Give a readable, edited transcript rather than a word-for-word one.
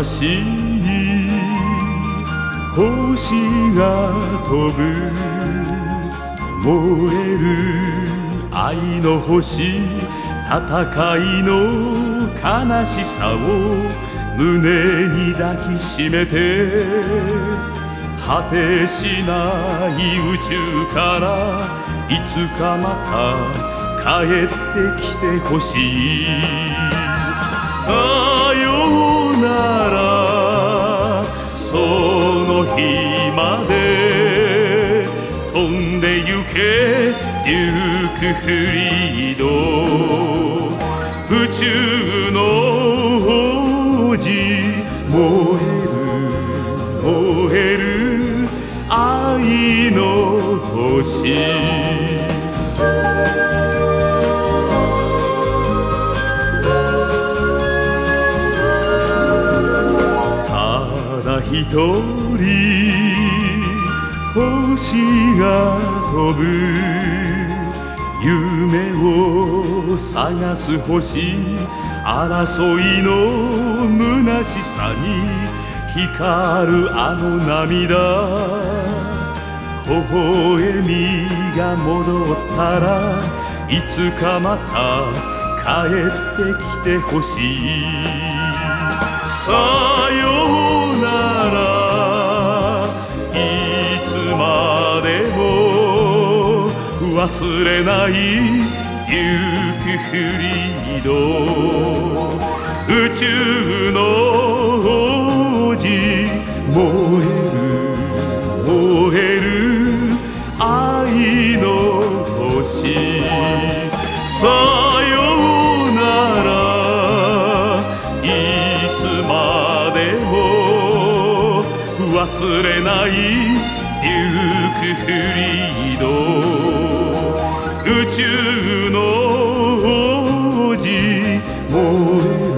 しい星が飛ぶ燃える愛の星戦いの悲しさを胸に抱きしめて果てしない宇宙からいつかまた帰ってきてほしいさよならその日まで飛んでゆけデュークフリード宇宙の王子燃える愛の星一人星が飛ぶ夢を探す星争いの虚しさに光るあの涙微笑みが戻ったらいつかまた帰ってきてほしいさよならいつまでも忘れないデュークフリード宇宙の王子燃える愛の星さよならいつまでも忘れないデュークフリード宇宙の王子燃える